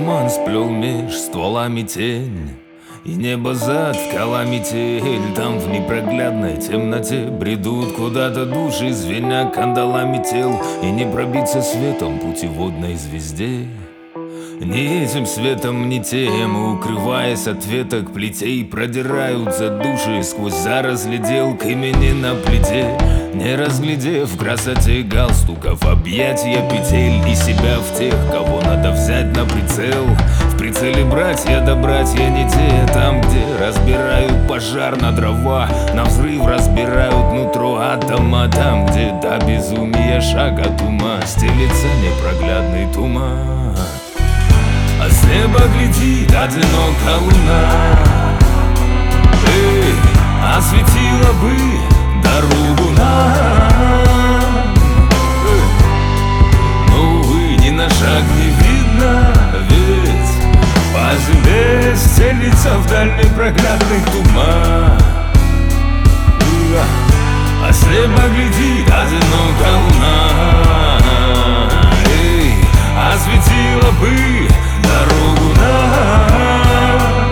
туман сплел меж стволами тень, и небо заткала метель. Там в непроглядной темноте бредут куда-то души, звеня кандалами тел, и не пробиться светом путеводной звезде. Ни этим светом, ни тем, укрываясь от веток плетей, продираются души сквозь заросли дел к имени на плите. Не разглядев в красоте галстуков объятия петель и себя в тех, кого надо взять на прицел. В прицеле братья да братья не те, там, где разбирают пожар на дрова, на взрыв разбирают нутро атома. Там, где до безумия шаг от ума стелится непроглядный туман, а с неба глядит одинокая луна. Эй, осветила бы дорогу нам. Но, увы, ни на шаг не видно, ведь по земле стелится в дальний проглядный туман. А с неба глядит одинокая луна. Эй, осветила бы дорогу нам.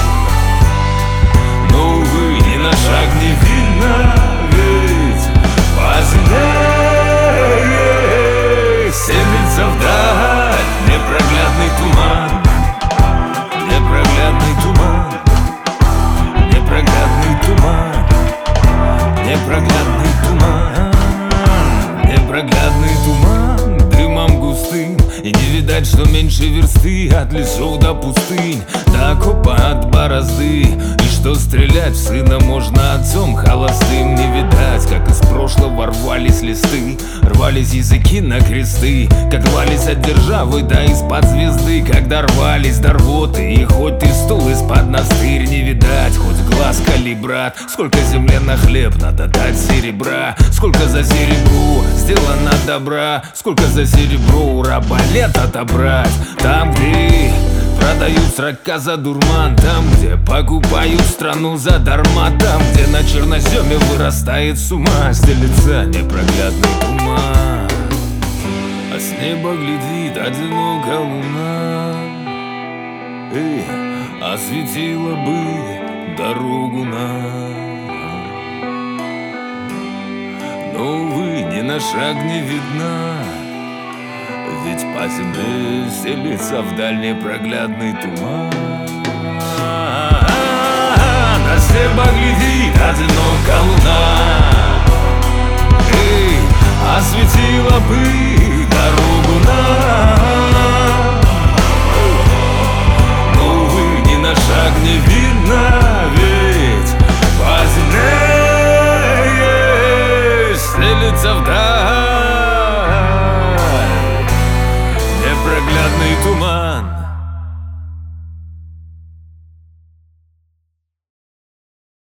Но, увы, ни на шаг не видно, ведь по земле стелится вдаль непроглядный туман. Непроглядный туман, непроглядный туман, непроглядный туман, непроглядный туман, дымом густым. И не видать, что меньше версты от лесов до пустынь, до окопа от борозды. И что стрелять в сына можно отцом холостым. Не видать, как из прошлого рвались листы, рвались языки на кресты, как рвались от державы да из-под звезды. Когда рвались до рвоты, и хоть ты стул из-под настырь, не видать хоть глаз калибрат. Сколько земле на хлеб надо дать серебра, сколько за серебру сделано добра, сколько за серебро у раба лет отобрать. Там, где продают срока за дурман, там, где покупают страну задарма, там, где на черноземе вырастает с ума, стелится непроглядный туман, а с неба глядит одинокая луна. Эй, осветила бы дорогу нам. Но, увы, ни на шаг не видна, ведь по земле стелится в дальний проглядный туман. На с неба глядит одинокая луна. Эй, осветила бы